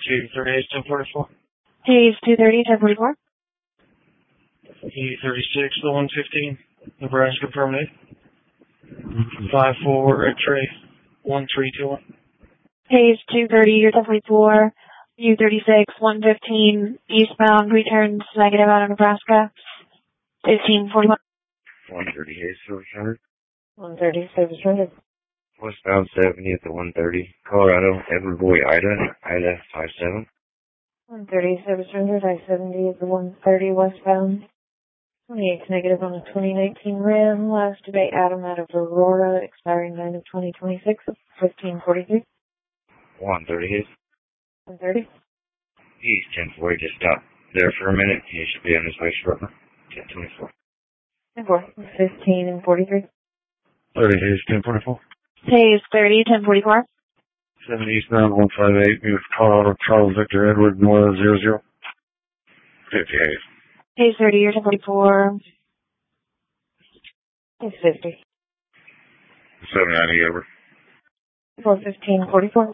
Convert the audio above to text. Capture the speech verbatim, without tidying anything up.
two thirty-eight, ten forty-four. Hayes two thirty, ten forty-four. E thirty-six, the one fifteen, Nebraska permanent. five four, X-ray, one three two one. Hayes two thirty, you're ten forty-four. U thirty-six, one fifteen, eastbound, returns negative out of Nebraska. fifteen forty-one. one thirty, Hayes, service hundred. one thirty, service hundred. Westbound seventy at the one thirty, Colorado, Edward Boy, Ida, Ida five seven. one thirty, service hundred, I seventy at the one thirty, westbound. twenty-eight negative on a twenty nineteen Ram, last debate Adam out of Aurora, expiring nine of twenty twenty-six, fifteen forty-three. one thirty, Hayes. one thirty. He's ten forty, just stopped there for a minute. He should be on his way shortly. ten twenty-four. ten four, fifteen and forty-three. thirty, Hayes, ten forty-four. Hayes thirty, ten forty-four. seventy eastbound, one five eight, with Colorado, Charles Victor, Edward, Nora, zero zero. fifty, Hayes. Hayes thirty, you're ten forty-four. Hayes fifty. seven ninety, over. four fifteen, forty-four.